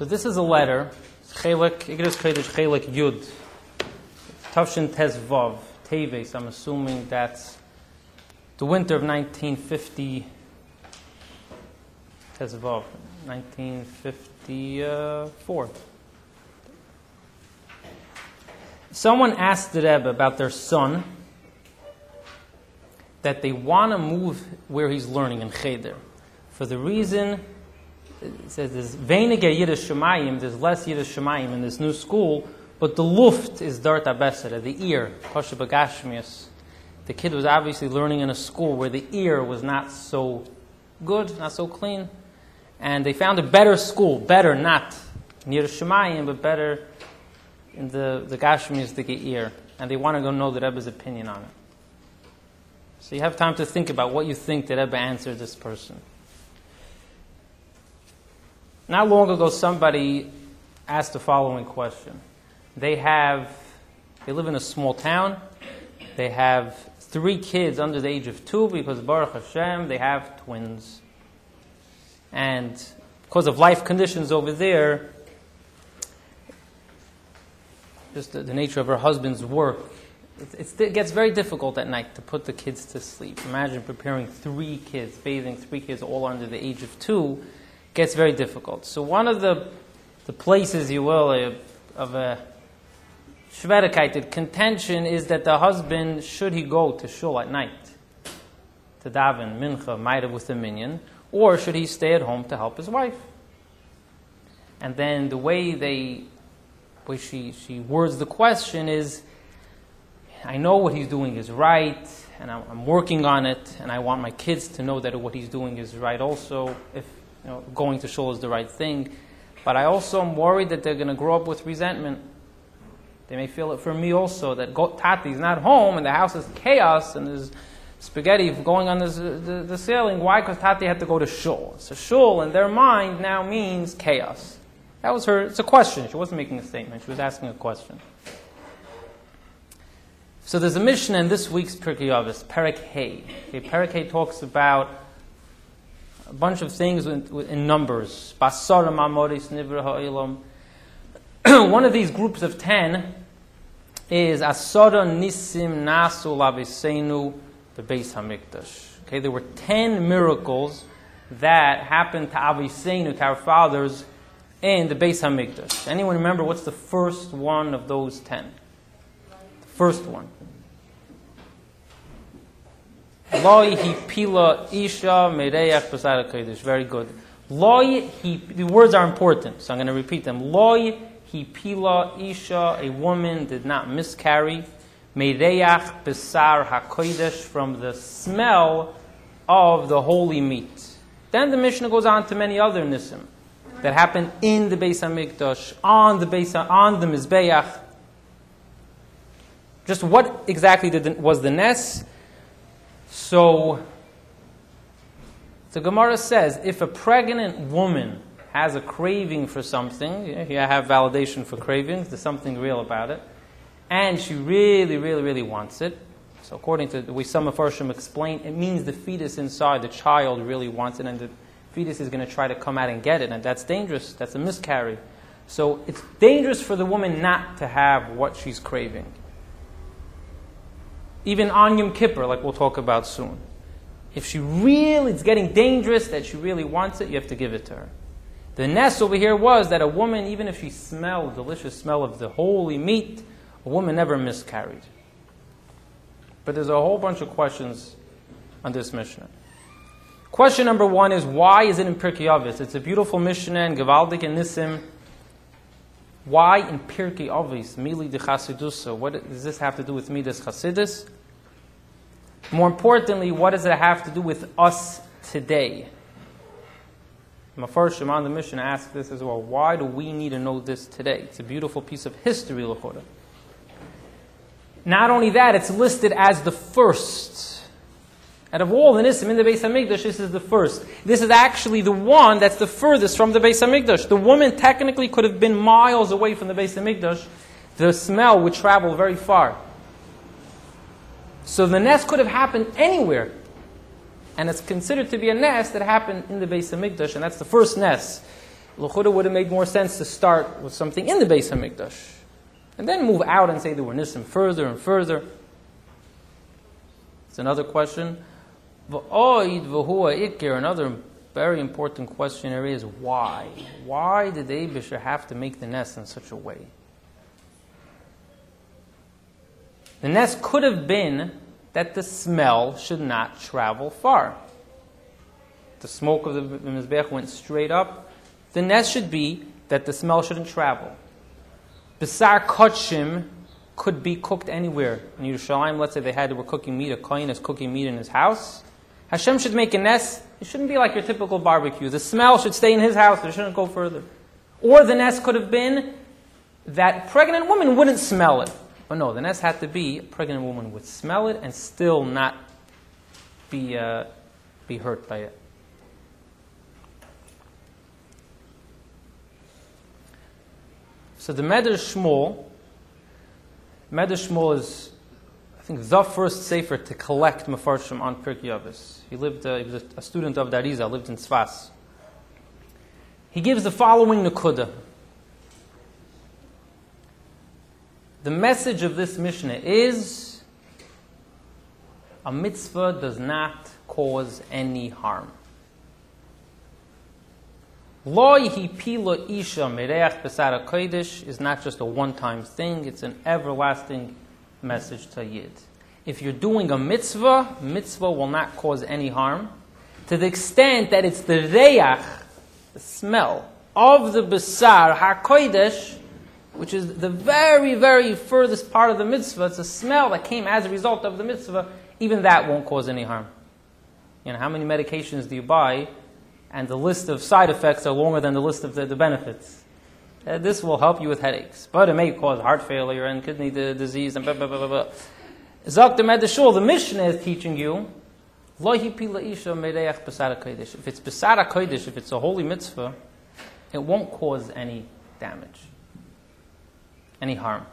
So this is a letter, Chelek, Igros Kodesh Chelek Yud, Tavshin Tes Vav, Teves, I'm assuming that's the winter of 1950, Tes Vav, 1954. Someone asked the Rebbe about their son, that they want to move where he's learning in Cheder. For the reason, it says there's weniger Yiddish Shemayim, there's less Yiddish Shemayim in this new school, but the luft is dart abesera, the ear, Pasha Bagashmias. The kid was obviously learning in a school where the ear was not so good, not so clean. And they found a better school, better, not near Shemayim, but better in the Gashmias, the ear. And they want to go know the Rebbe's opinion on it. So you have time to think about what you think the Rebbe answered this person. Not long ago, somebody asked the following question. They live in a small town. They have 3 kids under the age of 2 because Baruch Hashem, they have twins. And because of life conditions over there, just the nature of her husband's work, it gets very difficult at night to put the kids to sleep. Imagine preparing 3 kids, bathing 3 kids all under the age of 2. Gets very difficult. So one of the places, you will, of a Shvedekaited contention is that the husband, should he go to shul at night, to daven, mincha, ma'ariv with the minyan, or should he stay at home to help his wife? And then the way she words the question is, I know what he's doing is right, and I'm working on it, and I want my kids to know that what he's doing is right also, if going to shul is the right thing. But I also am worried that they're going to grow up with resentment. They may feel it for me also, that Tati's not home and the house is chaos and there's spaghetti going on the ceiling. Why? Because Tati had to go to shul. So shul in their mind now means chaos. That was it's a question. She wasn't making a statement. She was asking a question. So there's a Mishnah in this week's Pirkei Avos, Perek Hey. Perek Hey talks about a bunch of things in numbers. Basaram Amoris Nivra Ha'ilam. One of these groups of 10 is Asara Nisim Nasu Laviseinu Bebeis Hamikdash. Okay, there were 10 miracles that happened to Aviseinu, to our fathers, in the Beis Hamikdash. Anyone remember what's the first one of those 10? The first one. Loi hipila isha mereach b'sar kodesh. Very good. Loi, the words are important, so I'm going to repeat them. Loi hipila isha, a woman did not miscarry. Mereach b'sar hakodesh, from the smell of the holy meat. Then the Mishnah goes on to many other nisim that happened in the Beis Hamikdash, on the Mizbeach. Just what exactly was the nes? So, the Gemara says, if a pregnant woman has a craving for something, you have validation for cravings, there's something real about it, and she really, really, really wants it, so according to the way some of Farshim explain, it means the fetus inside, the child really wants it, and the fetus is going to try to come out and get it, and that's dangerous, that's a miscarry. So it's dangerous for the woman not to have what she's craving. Even on Yom Kippur, like we'll talk about soon. If it's getting dangerous, that she really wants it, you have to give it to her. The nes over here was that a woman, even if she smelled, delicious smell of the holy meat, a woman never miscarried. But there's a whole bunch of questions on this Mishnah. Question number 1 is, why is it in Pirkei Avos? It's a beautiful Mishnah in Gevaldik and Nisim. Why in Pirkei Avos, Mili de Chasidusa? What does this have to do with Midas Chasidus? More importantly, what does it have to do with us today? Mefarshim on the Mishnah asks this as well. Why do we need to know this today? It's a beautiful piece of history, l'chora. Not only that, it's listed as the first. Out of all the Nisim in the Beis Hamikdash, this is the first. This is actually the one that's the furthest from the Beis Hamikdash. The woman technically could have been miles away from the Beis Hamikdash. The smell would travel very far. So the nes could have happened anywhere. And it's considered to be a nes that happened in the Beis Hamikdash, and that's the first nes. L'chuda would have made more sense to start with something in the Beis HaMikdash, and then move out and say there were nisim further and further. It's another question. Another very important question here is why? Why did the Eibusher have to make the nest in such a way? The nest could have been that the smell should not travel far. The smoke of the Mizbech went straight up. The nest should be that the smell shouldn't travel. Besar Kotshim could be cooked anywhere. In Yerushalayim, let's say they were cooking meat, a kohen is cooking meat in his house. Hashem should make a nest. It shouldn't be like your typical barbecue. The smell should stay in his house. It shouldn't go further. Or the nest could have been that pregnant woman wouldn't smell it. But no, the nest had to be a pregnant woman would smell it and still not be hurt by it. So the Medrash Shmuel is, I think, the first sefer to collect Mefarshim on Pirkei Avos. He was a student of Dariza, lived in Tzfas. He gives the following Nekuda. The message of this Mishnah is a mitzvah does not cause any harm. Lo yihipila isha mereach besar kodesh is not just a one-time thing, it's an everlasting message to Yid. If you're doing a mitzvah will not cause any harm, to the extent that it's the reach, the smell, of the besar ha-kodesh, which is the very, very furthest part of the mitzvah. It's a smell that came as a result of the mitzvah. Even that won't cause any harm. You know, how many medications do you buy, and the list of side effects are longer than the list of the benefits? This will help you with headaches, but it may cause heart failure and kidney disease and blah, blah, blah, blah, blah. Zok the Medrash, the Mishnah is teaching you, Lo hipila isha mereach besar kodesh. If it's besar kodesh, if it's a holy mitzvah, it won't cause any damage, any harm.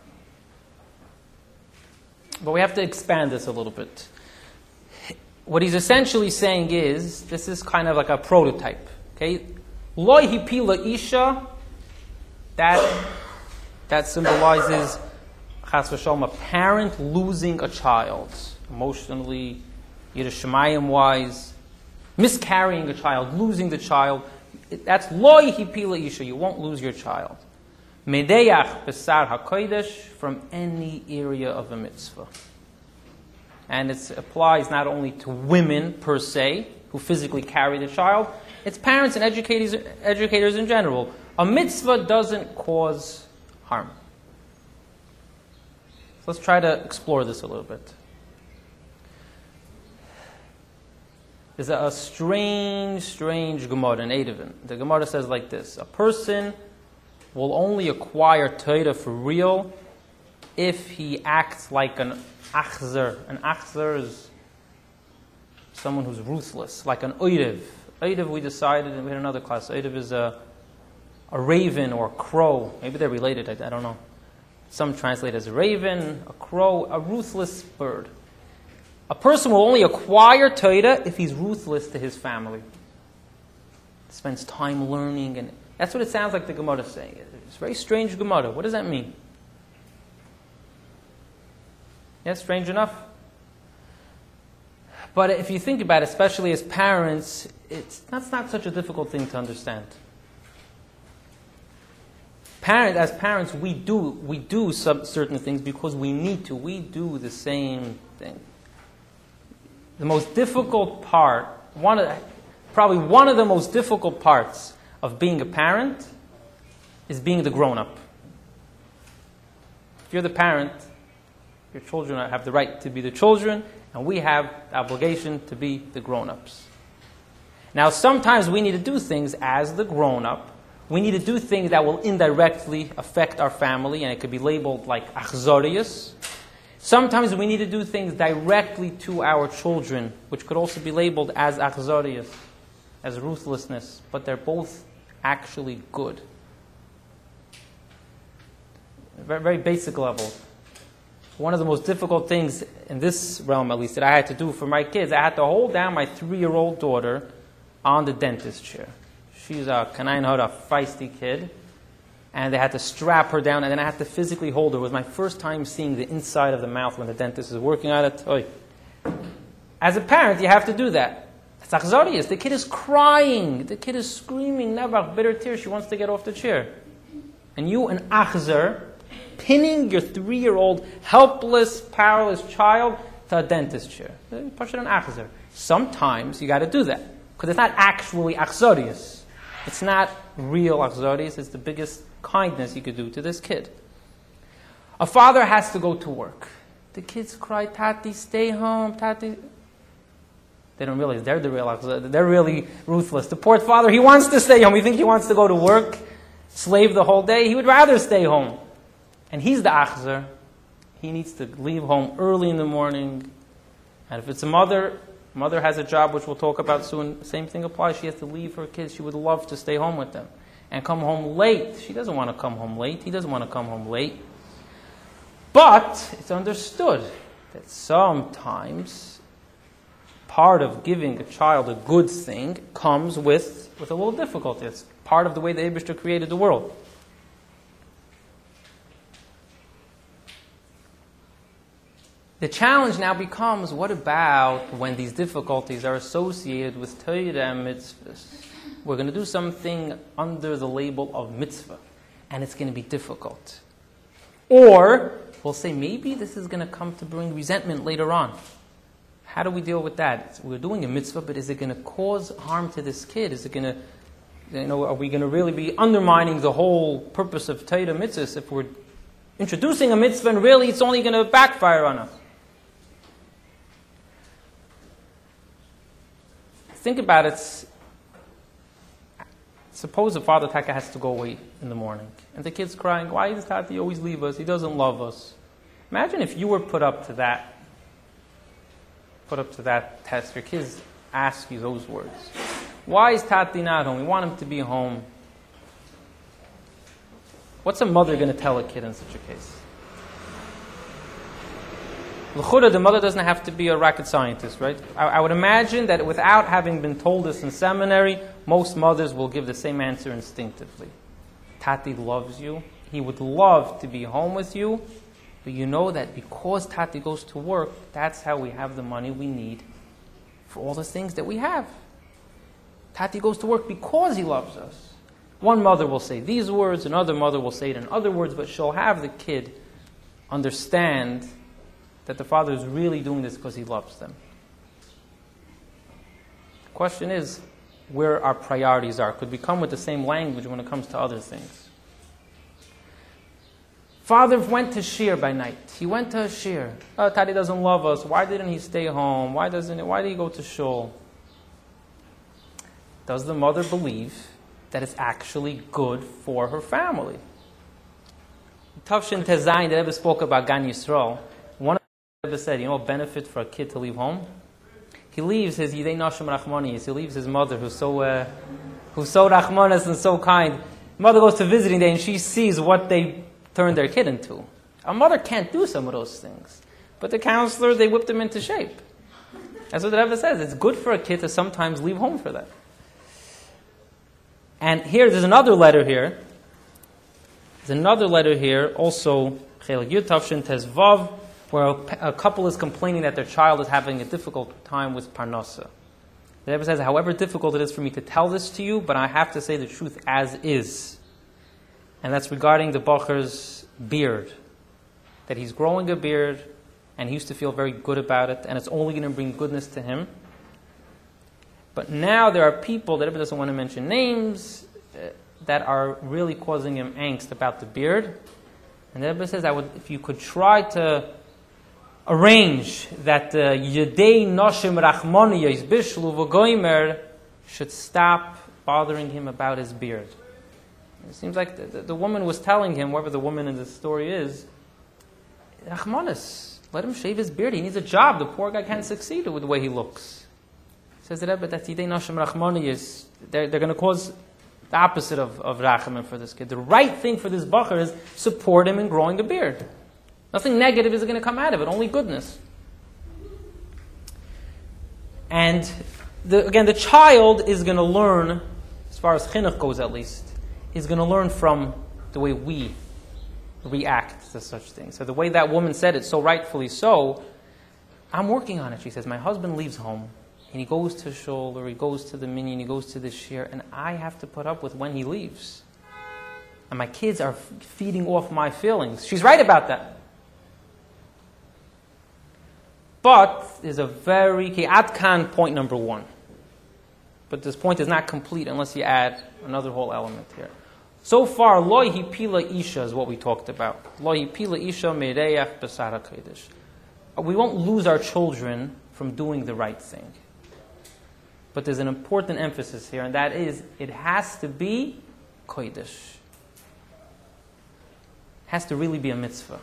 But we have to expand this a little bit. What he's essentially saying is, this is kind of like a prototype. Okay, Lo hipila isha, that symbolizes chas v'shalom, a parent losing a child, emotionally, Yerushalayim wise, miscarrying a child, losing the child. That's lo yihipila isha. You won't lose your child. Medeyach besar hakodesh, from any area of a mitzvah. And it applies not only to women per se, who physically carry the child, it's parents and educators in general. A mitzvah doesn't cause harm. So let's try to explore this a little bit. There's a strange Gemara in Eruvin. The Gemara says like this: a person will only acquire Torah for real if he acts like an achzer. An achzer is someone who's ruthless, like an oirev. Oirev, we decided, and we had another class, oirev is a raven or a crow. Maybe they're related, I don't know. Some translate as a raven, a crow, a ruthless bird. A person will only acquire Torah if he's ruthless to his family. Spends time learning, and that's what it sounds like the Gemara is saying. It's a very strange Gemara. What does that mean? Yeah, strange enough. But if you think about it, especially as parents, that's not such a difficult thing to understand. As parents, we do some certain things because we need to. We do the same thing. The most difficult part, probably one of the most difficult parts of being a parent is being the grown-up. If you're the parent, your children have the right to be the children, and we have the obligation to be the grown-ups. Now, sometimes we need to do things as the grown-up. We need to do things that will indirectly affect our family, and it could be labeled like achzorius. Sometimes we need to do things directly to our children, which could also be labeled as achzorius, as ruthlessness, but they're both actually good. Very, very basic level. One of the most difficult things in this realm, at least, that I had to do for my kids, I had to hold down my 3-year-old daughter on the dentist chair. She's a feisty kid. And they had to strap her down, and then I had to physically hold her. It was my first time seeing the inside of the mouth when the dentist is working on it. Oy. As a parent, you have to do that. It's achzarius. The kid is crying. The kid is screaming, Nevach, bitter tears. She wants to get off the chair. And you, an achzar, pinning your 3-year-old helpless, powerless child to a dentist chair. Push it an achzar. Sometimes you got to do that, because it's not actually achzarius. It's not real achzarius. It's the biggest kindness you could do to this kid. A father has to go to work. The kids cry, Tati, stay home, Tati. They don't realize they're the real achzar. They're really ruthless. The poor father, he wants to stay home. You think he wants to go to work, slave the whole day? He would rather stay home. And he's the achzar. He needs to leave home early in the morning. And if it's a mother has a job, which we'll talk about soon. Same thing applies. She has to leave her kids. She would love to stay home with them and come home late. She doesn't want to come home late. He doesn't want to come home late. But it's understood that sometimes part of giving a child a good thing comes with a little difficulty. It's part of the way the Eibishter created the world. The challenge now becomes, what about when these difficulties are associated with Torah and mitzvahs? We're going to do something under the label of mitzvah, and it's going to be difficult. Or we'll say, maybe this is going to come to bring resentment later on. How do we deal with that? We're doing a mitzvah, but is it going to cause harm to this kid? Is it going to, are we going to really be undermining the whole purpose of Torah mitzvahs if we're introducing a mitzvah and really it's only going to backfire on us? Think about it. Suppose the father Taka has to go away in the morning, and the kid's crying, why does Tati always leave us? He doesn't love us. Imagine if you were put up to that test. Your kids ask you those words. Why is Tati not home? We want him to be home. What's a mother going to tell a kid in such a case? L'chura, the mother doesn't have to be a rocket scientist, right? I would imagine that without having been told this in seminary, most mothers will give the same answer instinctively. Tati loves you. He would love to be home with you. But you know that because Tati goes to work, that's how we have the money we need for all the things that we have. Tati goes to work because he loves us. One mother will say these words, another mother will say it in other words, but she'll have the kid understand that the father is really doing this because he loves them. The question is where our priorities are. Could we come with the same language when it comes to other things? Father went to shir by night. He went to a shir. Oh, Tati doesn't love us. Why didn't he stay home? Why did he go to shul? Does the mother believe that it's actually good for her family? Tavshin Tezayin, the Rebbe spoke about Gan Yisrael. One of the Rebbe said, what benefit for a kid to leave home? He leaves his Yidei Nashim Rachmanis. He leaves his mother who's so Rachmanis and so kind. Mother goes to visiting day and she sees what they turned their kid into. A mother can't do some of those things. But the counselor, they whipped him into shape. That's what the Rebbe says. It's good for a kid to sometimes leave home for that. And there's another letter here. There's another letter here, also, Chelik Yud Tavshin Tezvav, where a couple is complaining that their child is having a difficult time with Parnasa. The Rebbe says, however difficult it is for me to tell this to you, but I have to say the truth as is. And that's regarding the Bacher's beard. That he's growing a beard, and he used to feel very good about it, and it's only going to bring goodness to him. But now there are people, the Rebbe doesn't want to mention names, that are really causing him angst about the beard. And the Rebbe says, if you could try to arrange that the Yedei Noshim Rachmoniyos Bishlu V'Goimer should stop bothering him about his beard. It seems like the woman was telling him, whoever the woman in this story is, Rachmanis, let him shave his beard. He needs a job. The poor guy can't succeed with the way he looks. Says the Rebbe, that's Yidei Noshim Rachmoniyos. They're going to cause the opposite of Rachamim for this kid. The right thing for this bacher is support him in growing a beard. Nothing negative is going to come out of it, only goodness. And the child is going to learn, far as chinuch goes at least, is going to learn from the way we react to such things. So the way that woman said it, so rightfully so, I'm working on it. She says, my husband leaves home, and he goes to shul, or he goes to the minyan, he goes to the shir, and I have to put up with when he leaves. And my kids are feeding off my feelings. She's right about that. But there's a very adkan point number one. But this point is not complete unless you add another whole element here. So far, lo hipila isha is what we talked about. Lo hipila isha mereach b'sar hakodesh. We won't lose our children from doing the right thing. But there's an important emphasis here, and that is, it has to be kodesh. Has to really be a mitzvah.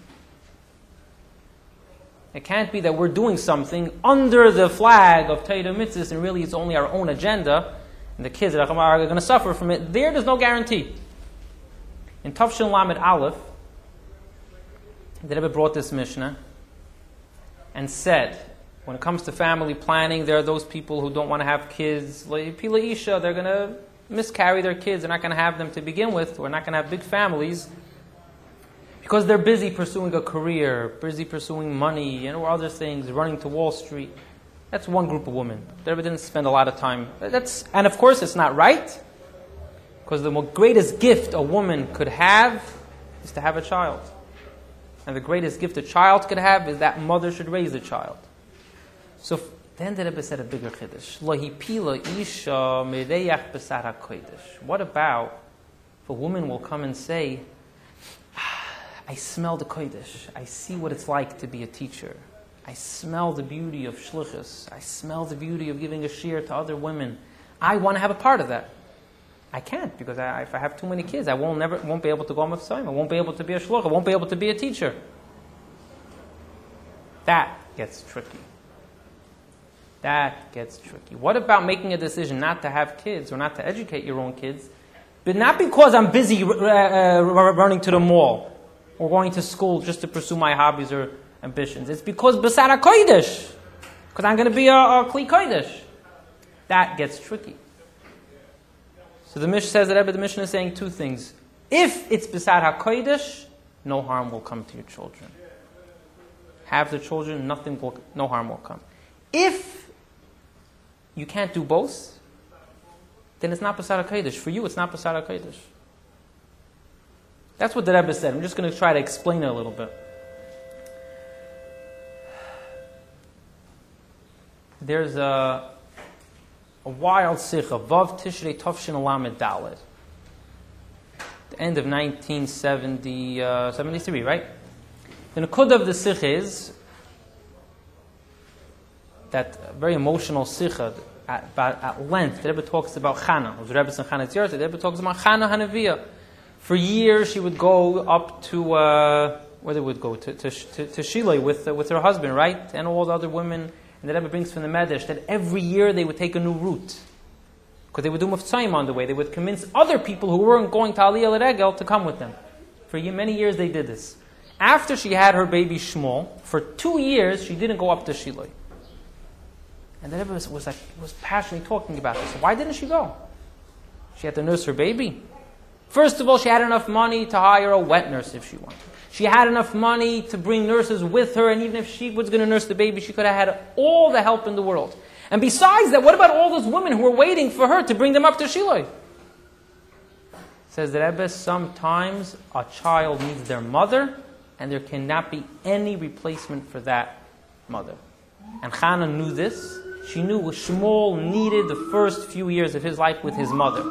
It can't be that we're doing something under the flag of Torah mitzvahs and really it's only our own agenda and the kids are going to suffer from it. There's no guarantee. In Tafshin Lamed Aleph, the Rebbe brought this Mishnah and said, when it comes to family planning, there are those people who don't want to have kids. Pila Isha, they're going to miscarry their kids. They're not going to have them to begin with. We're not going to have big families. Because they're busy pursuing a career, busy pursuing money, or other things, running to Wall Street. That's one group of women. They didn't spend a lot of time. And of course, it's not right. Because the greatest gift a woman could have is to have a child. And the greatest gift a child could have is that mother should raise a child. So then the Rebbe said a bigger chiddush. Lo hipila isha mereach b'sar hakodesh. What about if a woman will come and say, I smell the kodesh. I see what it's like to be a teacher. I smell the beauty of shluchus. I smell the beauty of giving a shir to other women. I want to have a part of that. I can't because if I have too many kids, I won't be able to go on Mitzvahim. I won't be able to be a shluch. I won't be able to be a teacher. That gets tricky. That gets tricky. What about making a decision not to have kids or not to educate your own kids, but not because I'm busy running to the mall or going to school just to pursue my hobbies or ambitions. It's because b'sar hakodesh, because I'm going to be a kli kodesh. That gets tricky. So the Mishnah says that the Mishnah is saying two things. If it's b'sar hakodesh, no harm will come to your children. Have the children, no harm will come. If you can't do both, then it's not b'sar hakodesh. For you, it's not b'sar hakodesh. That's what the Rebbe said. I'm just going to try to explain it a little bit. There's a wild sikha, Vav Tishrei Tafshin Lamed Daled. The end of 1973, right? The Nakud of the sikha is that very emotional sikha at length. The Rebbe talks about Chana. It was Rebbe's and Chana's Years. The Rebbe talks about Chana Hanaviyah. For years, she would go up to where they would go to Shiloi with her husband, right, and all the other women. And the Rebbe brings from the Medrash that every year they would take a new route because they would do Muftzayim on the way. They would convince other people who weren't going to Aliyah L'Regel to come with them. For many years, they did this. After she had her baby Shmuel, for 2 years she didn't go up to Shiloi. And the Rebbe was passionately talking about this. Why didn't she go? She had to nurse her baby. First of all, she had enough money to hire a wet nurse if she wanted. She had enough money to bring nurses with her, and even if she was going to nurse the baby, she could have had all the help in the world. And besides that, what about all those women who were waiting for her to bring them up to Shiloi? Says the Rebbe, sometimes a child needs their mother, and there cannot be any replacement for that mother. And Chana knew this. She knew Shmuel needed the first few years of his life with his mother.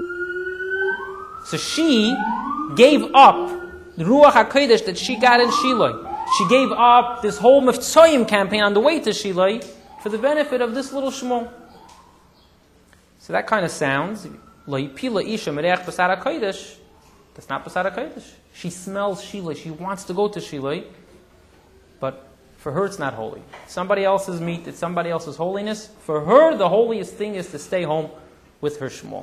So she gave up the Ruach HaKodesh that she got in Shiloi. She gave up this whole Mivtzoyim campaign on the way to Shiloi for the benefit of this little Shmuel. So that kind of sounds, Lo yipila isha mereach b'sar hakodesh. That's not b'sar hakodesh. She smells Shiloi. She wants to go to Shiloi, but for her it's not holy. Somebody else's meat, it's somebody else's holiness. For her, the holiest thing is to stay home with her Shmuel.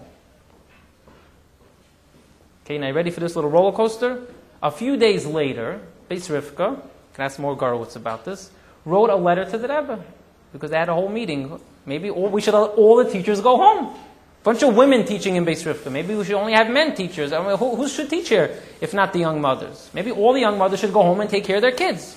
Okay, now you ready for this little roller coaster? A few days later, Beis Rivka, can ask more Garowitz about this, wrote a letter to the Rebbe because they had a whole meeting. Maybe all the teachers go home. Bunch of women teaching in Beis Rivka. Maybe we should only have men teachers. I mean, who should teach here if not the young mothers? Maybe all the young mothers should go home and take care of their kids.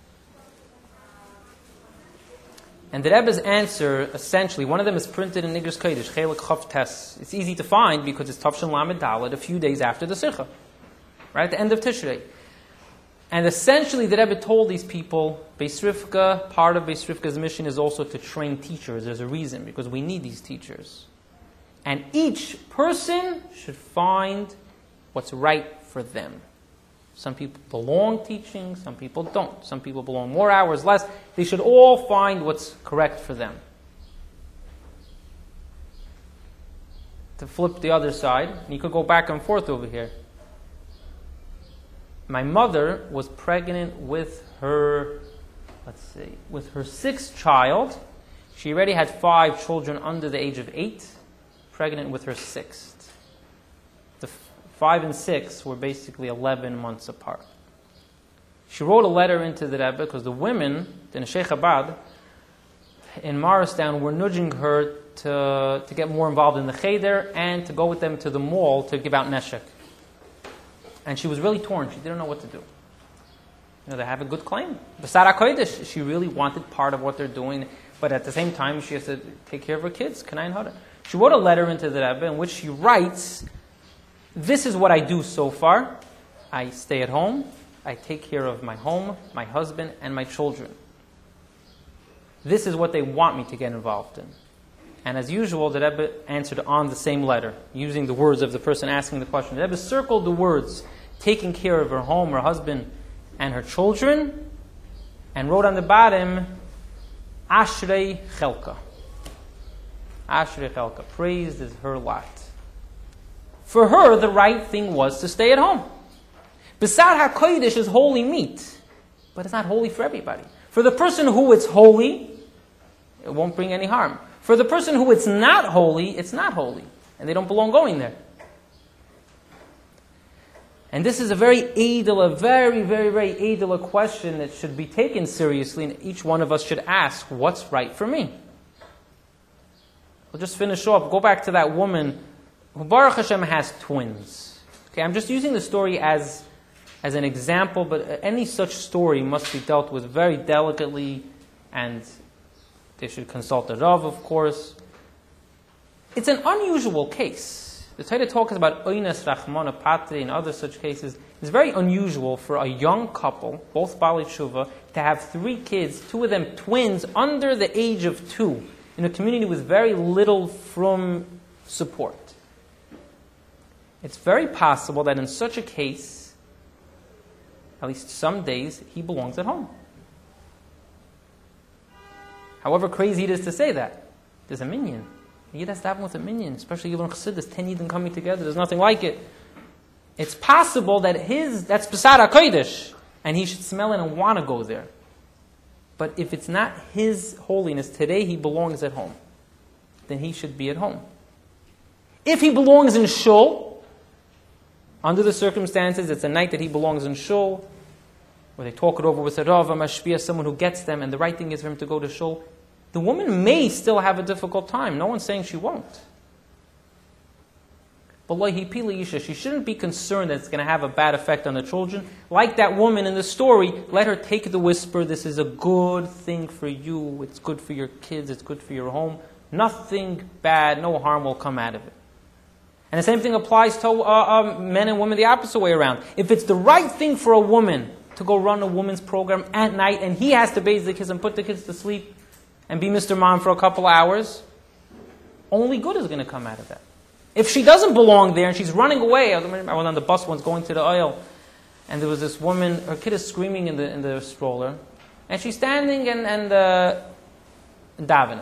And the Rebbe's answer, essentially, one of them is printed in Igros Kodesh, Chelik Chav Tes. It's easy to find because it's Tavshin Lamed Dalet, a few days after the Sikha, right at the end of Tishrei. And essentially, the Rebbe told these people, Beis Rivka, part of Beis Rivka's mission is also to train teachers. There's a reason, because we need these teachers. And each person should find what's right for them. Some people belong teaching, some people don't. Some people belong more hours, less. They should all find what's correct for them. To flip the other side, and you could go back and forth over here. My mother was pregnant with her, with her sixth child. She already had 5 children under the age of 8, pregnant with her sixth. The 5 and 6 were basically 11 months apart. She wrote a letter into the Rebbe because the women in Sheikh Chabad in Morristown were nudging her to get more involved in the cheder and to go with them to the mall to give out neshek. And she was really torn. She didn't know what to do. They have a good claim. B'sar HaKodesh, she really wanted part of what they're doing, but at the same time, she has to take care of her kids. Kanayin Hara. She wrote a letter into the Rebbe in which she writes, "This is what I do so far. I stay at home. I take care of my home, my husband, and my children. This is what they want me to get involved in." And as usual, the Rebbe answered on the same letter, using the words of the person asking the question. The Rebbe circled the words, taking care of her home, her husband, and her children, and wrote on the bottom, Ashrei Chelka. Ashrei Chelka. Praised is her lot. For her, the right thing was to stay at home. B'sar HaKodesh is holy meat, but it's not holy for everybody. For the person who it's holy, it won't bring any harm. For the person who it's not holy, it's not holy, and they don't belong going there. And this is a very very edel question that should be taken seriously, and each one of us should ask, what's right for me? We'll just finish off. Go back to that woman who, Baruch Hashem, has twins. Okay, I'm just using the story as an example, but any such story must be dealt with very delicately, and they should consult the Rav, of course. It's an unusual case. The Torah talks about Oynes Rachmana Patri and other such cases. It's very unusual for a young couple, both Bali Tshuva, to have 3 kids, 2 of them twins, under the age of 2, in a community with very little from support. It's very possible that in such a case, at least some days, he belongs at home. However crazy it is to say that, there's a minyan. Yid has to happen with a minyan, especially even Chassidus, 10 Yidden coming together, there's nothing like it. It's possible that that's B'sar HaKodesh, and he should smell it and want to go there. But if it's not his holiness, today he belongs at home, then he should be at home. If he belongs in shul, under the circumstances, it's a night that he belongs in shul, where they talk it over with a Rav, a Mashpia, someone who gets them, and the right thing is for him to go to shul, the woman may still have a difficult time. No one's saying she won't. But she shouldn't be concerned that it's going to have a bad effect on the children. Like that woman in the story, let her take the whisper, this is a good thing for you, it's good for your kids, it's good for your home. Nothing bad, no harm will come out of it. And the same thing applies to men and women the opposite way around. If it's the right thing for a woman to go run a women's program at night, and he has to bathe the kids and put the kids to sleep, and be Mr. Mom for a couple hours, only good is going to come out of that. If she doesn't belong there and she's running away, I was on the bus once going to the oil, and there was this woman, her kid is screaming in the stroller, and she's standing and davening.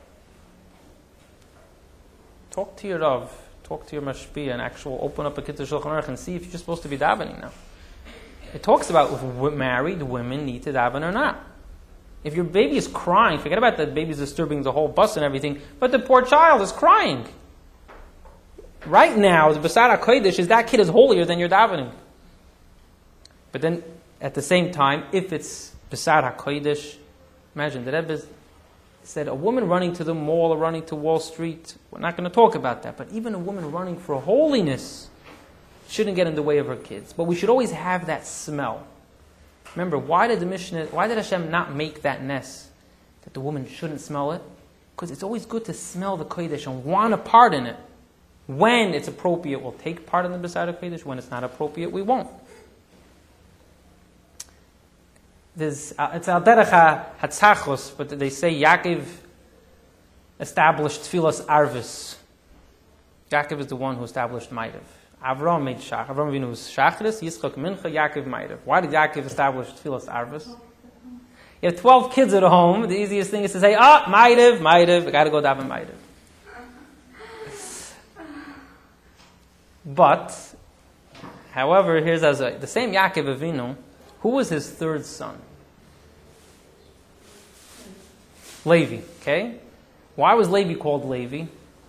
Talk to your Rav, talk to your Mashpia, and open up a Kitzur Shulchan Aruch and see if you're supposed to be davening now. It talks about if married women need to daven or not. If your baby is crying, forget about the baby's disturbing the whole bus and everything, but the poor child is crying. Right now, the B'sar HaKodesh is that kid is holier than your davening. But then, at the same time, if it's B'sar HaKodesh, imagine, the Rebbe said a woman running to the mall or running to Wall Street, we're not going to talk about that, but even a woman running for holiness shouldn't get in the way of her kids. But we should always have that smell. Remember, why did Hashem not make that nest that the woman shouldn't smell it? Because it's always good to smell the Kodesh and want a part in it. When it's appropriate, we'll take part in the Besar Kodesh. When it's not appropriate, we won't. It's al derech hatzachos, but they say Yaakov established Tfilas Arvis. Yaakov is the one who established Ma'ariv. Avram made Shach. Avram Avinu was Shachris, Yitzchak Mincha, Yaakov Ma'ariv. Why did Yaakov establish Tfilas Arvis? You have 12 kids at home. The easiest thing is to say, Ma'ariv, I got to go daven Ma'ariv. But, however, here's the same Yaakov Avinu. Who was his third son? Levi, okay? Why was Levi called Levi?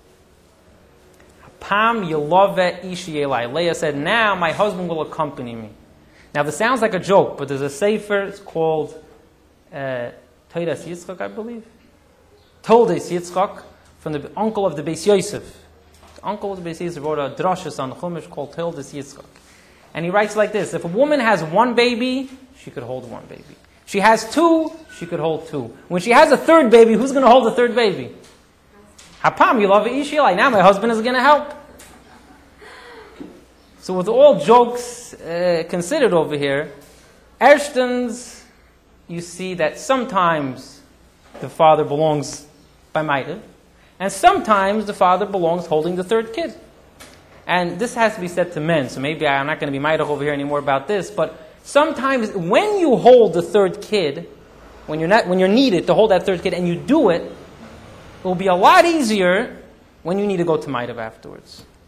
Pam Yelove Ishi Elai. Leah said, now my husband will accompany me. Now this sounds like a joke, but there's a sefer, it's called Toidas Yitzchak, I believe. Toidas Yitzchak, from the uncle of the Beis Yosef. The uncle of the Beis Yosef wrote a drashas on the Chumash called Toidas Yitzchak. And he writes like this: if a woman has one baby, she could hold one baby. She has two, she could hold two. When she has a third baby, who's going to hold the third baby? Hapam, you love Ishilai. Now my husband is going to help. So with all jokes considered over here, Erstens, you see that sometimes the father belongs by Ma'ariv, and sometimes the father belongs holding the third kid. And this has to be said to men, so maybe I'm not going to be Ma'ariv over here anymore about this, but sometimes when you hold the third kid, when you're needed to hold that third kid and you do it, it will be a lot easier when you need to go to Ma'ariv afterwards.